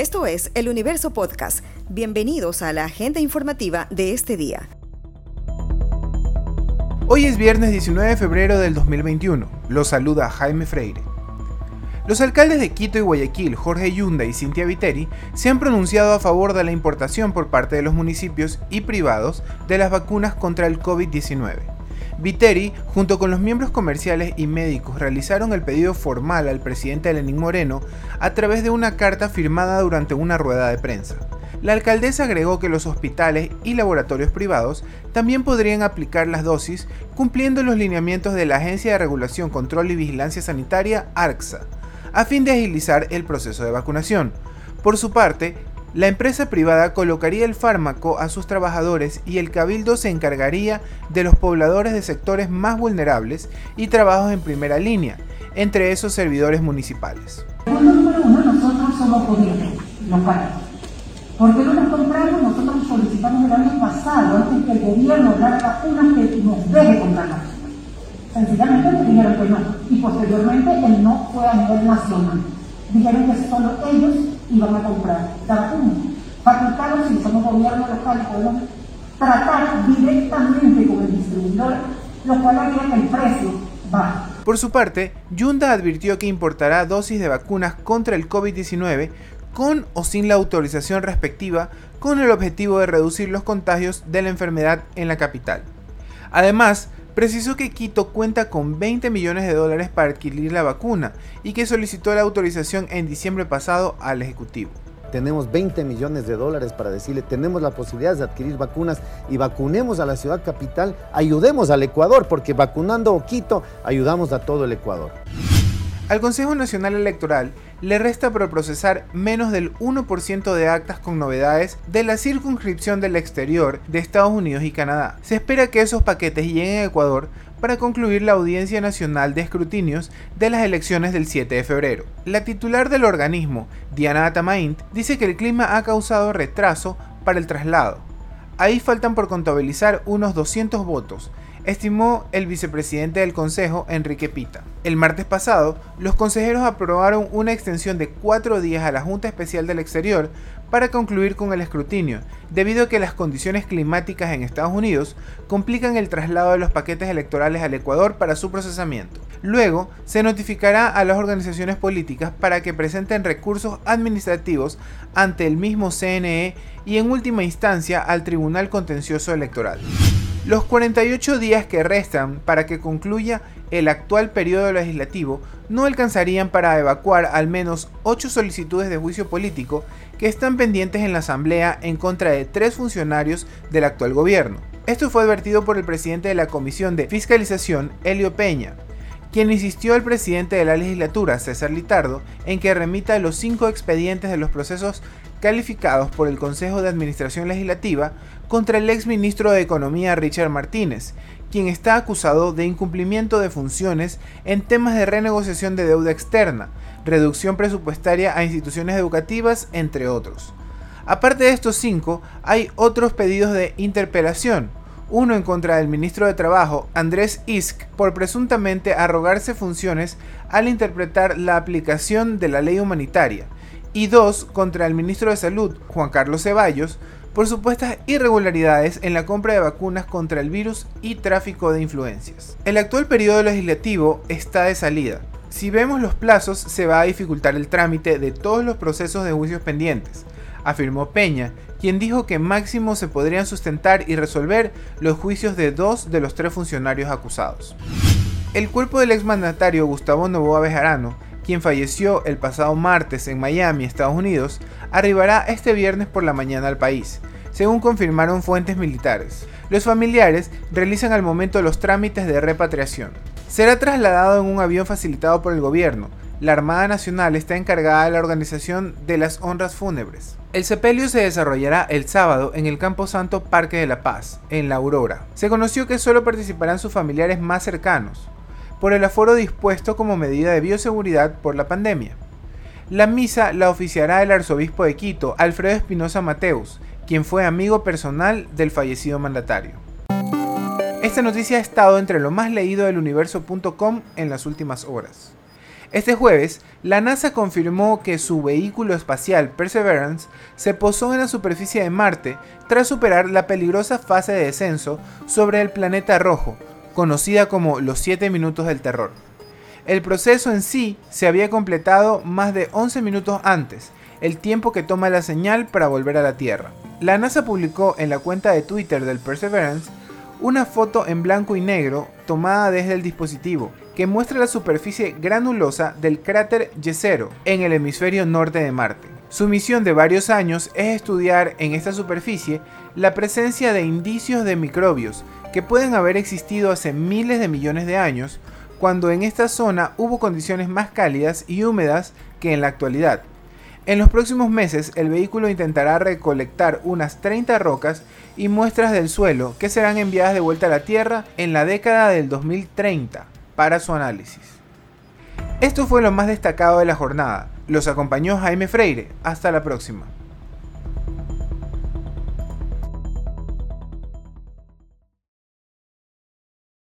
Esto es El Universo Podcast. Bienvenidos a la agenda informativa de este día. Hoy es viernes 19 de febrero del 2021. Los saluda Jaime Freire. Los alcaldes de Quito y Guayaquil, Jorge Yunda y Cintia Viteri, se han pronunciado a favor de la importación por parte de los municipios y privados de las vacunas contra el COVID-19. Viteri, junto con los miembros comerciales y médicos, realizaron el pedido formal al presidente Lenín Moreno a través de una carta firmada durante una rueda de prensa. La alcaldesa agregó que los hospitales y laboratorios privados también podrían aplicar las dosis cumpliendo los lineamientos de la Agencia de Regulación, Control y Vigilancia Sanitaria, ARCSA, a fin de agilizar el proceso de vacunación. Por su parte, la empresa privada colocaría el fármaco a sus trabajadores y el cabildo se encargaría de los pobladores de sectores más vulnerables y trabajos en primera línea, entre esos servidores municipales. Número uno, nosotros somos gobierno local. ¿Por qué no las compramos? Nosotros solicitamos el año pasado, antes que el gobierno dara vacunas, que nos deje comprar vacunas. Sencillamente dijeron que no, y posteriormente el no fue a nivel nacional. Dijeron que solo ellos iban a comprar la vacuna. Facultados, si somos gobierno local, podemos tratar directamente con el distribuidor, lo cual haría que el precio baje. Por su parte, Yunda advirtió que importará dosis de vacunas contra el COVID-19 con o sin la autorización respectiva, con el objetivo de reducir los contagios de la enfermedad en la capital. Además, precisó que Quito cuenta con $20 millones para adquirir la vacuna y que solicitó la autorización en diciembre pasado al Ejecutivo. Tenemos $20 millones para decirle, tenemos la posibilidad de adquirir vacunas y vacunemos a la ciudad capital, ayudemos al Ecuador, porque vacunando Quito ayudamos a todo el Ecuador. Al Consejo Nacional Electoral le resta por procesar menos del 1% de actas con novedades de la circunscripción del exterior de Estados Unidos y Canadá. Se espera que esos paquetes lleguen a Ecuador para concluir la audiencia nacional de escrutinios de las elecciones del 7 de febrero. La titular del organismo, Diana Atamaint, dice que el clima ha causado retraso para el traslado. Ahí faltan por contabilizar unos 200 votos, estimó el vicepresidente del Consejo, Enrique Pita. El martes pasado, los consejeros aprobaron una extensión de 4 días a la Junta Especial del Exterior para concluir con el escrutinio, debido a que las condiciones climáticas en Estados Unidos complican el traslado de los paquetes electorales al Ecuador para su procesamiento. Luego, se notificará a las organizaciones políticas para que presenten recursos administrativos ante el mismo CNE y en última instancia al Tribunal Contencioso Electoral. Los 48 días que restan para que concluya el actual periodo legislativo no alcanzarían para evacuar al menos 8 solicitudes de juicio político que están pendientes en la Asamblea en contra de 3 funcionarios del actual gobierno. Esto fue advertido por el presidente de la Comisión de Fiscalización, Elio Peña, quien insistió al presidente de la legislatura, César Litardo, en que remita los 5 expedientes de los procesos calificados por el Consejo de Administración Legislativa contra el exministro de Economía Richard Martínez, quien está acusado de incumplimiento de funciones en temas de renegociación de deuda externa, reducción presupuestaria a instituciones educativas, entre otros. Aparte de estos 5, hay otros pedidos de interpelación, uno en contra del ministro de Trabajo, Andrés Isk, por presuntamente arrogarse funciones al interpretar la aplicación de la ley humanitaria, y 2 contra el ministro de Salud, Juan Carlos Ceballos, por supuestas irregularidades en la compra de vacunas contra el virus y tráfico de influencias. El actual periodo legislativo está de salida. Si vemos los plazos, se va a dificultar el trámite de todos los procesos de juicios pendientes, afirmó Peña, quien dijo que máximo se podrían sustentar y resolver los juicios de 2 de los 3 funcionarios acusados. El cuerpo del exmandatario Gustavo Noboa Bejarano, quien falleció el pasado martes en Miami, Estados Unidos, arribará este viernes por la mañana al país, según confirmaron fuentes militares. Los familiares realizan al momento los trámites de repatriación. Será trasladado en un avión facilitado por el gobierno. La Armada Nacional está encargada de la organización de las honras fúnebres. El sepelio se desarrollará el sábado en el Camposanto Parque de la Paz, en La Aurora. Se conoció que solo participarán sus familiares más cercanos, por el aforo dispuesto como medida de bioseguridad por la pandemia. La misa la oficiará el arzobispo de Quito, Alfredo Espinosa Mateus, quien fue amigo personal del fallecido mandatario. Esta noticia ha estado entre lo más leído del universo.com en las últimas horas. Este jueves, la NASA confirmó que su vehículo espacial Perseverance se posó en la superficie de Marte tras superar la peligrosa fase de descenso sobre el planeta rojo, conocida como los 7 minutos del terror. El proceso en sí se había completado más de 11 minutos antes, el tiempo que toma la señal para volver a la Tierra. La NASA publicó en la cuenta de Twitter del Perseverance una foto en blanco y negro tomada desde el dispositivo, que muestra la superficie granulosa del cráter Jezero en el hemisferio norte de Marte. Su misión de varios años es estudiar en esta superficie la presencia de indicios de microbios que pueden haber existido hace miles de millones de años, cuando en esta zona hubo condiciones más cálidas y húmedas que en la actualidad. En los próximos meses, el vehículo intentará recolectar unas 30 rocas y muestras del suelo que serán enviadas de vuelta a la Tierra en la década del 2030 para su análisis. Esto fue lo más destacado de la jornada. Los acompañó Jaime Freire. Hasta la próxima.